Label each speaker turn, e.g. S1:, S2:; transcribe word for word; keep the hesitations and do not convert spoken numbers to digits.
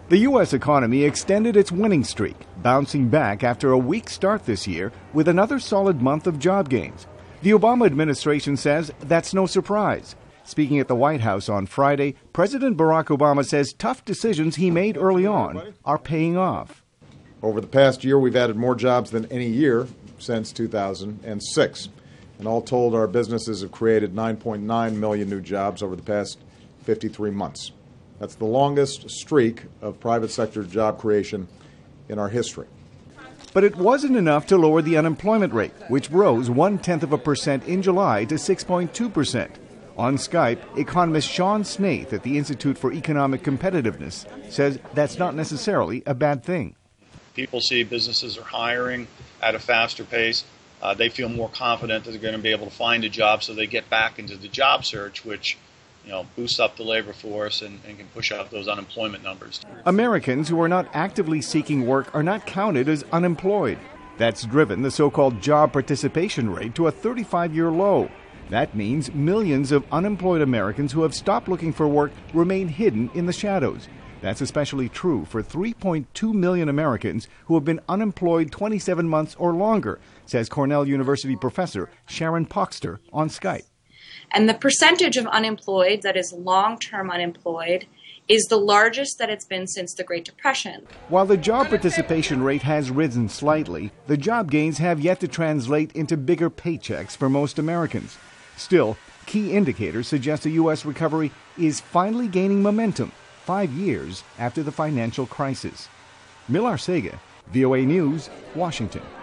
S1: The U S economy extended its winning streak, bouncing back after a weak start this year with another solid month of job gains. The Obama administration says that's no surprise. Speaking at the White House on Friday, President Barack Obama says tough decisions he made early on are paying off.
S2: Over the past year, we've added more jobs than any year since two thousand six. And all told, our businesses have created nine point nine million new jobs over the past fifty-three months. That's the longest streak of private sector job creation in our history.
S1: But it wasn't enough to lower the unemployment rate, which rose one-tenth of a percent in July to six point two percent. On Skype, economist Sean Snaith at the Institute for Economic Competitiveness says that's not necessarily a bad thing.
S3: People see businesses are hiring at a faster pace. Uh, they feel more confident that they're going to be able to find a job, so they get back into the job search, which you know, boosts up the labor force and, and can push up those unemployment numbers.
S1: Americans who are not actively seeking work are not counted as unemployed. That's driven the so-called job participation rate to a thirty-five-year low. That means millions of unemployed Americans who have stopped looking for work remain hidden in the shadows. That's especially true for three point two million Americans who have been unemployed twenty-seven months or longer, says Cornell University professor Sharon Poxter on Skype.
S4: And the percentage of unemployed that is long-term unemployed is the largest that it's been since the Great Depression.
S1: While the job participation rate has risen slightly, the job gains have yet to translate into bigger paychecks for most Americans. Still, key indicators suggest the U S recovery is finally gaining momentum five years after the financial crisis. Mil Arcega, V O A News, Washington.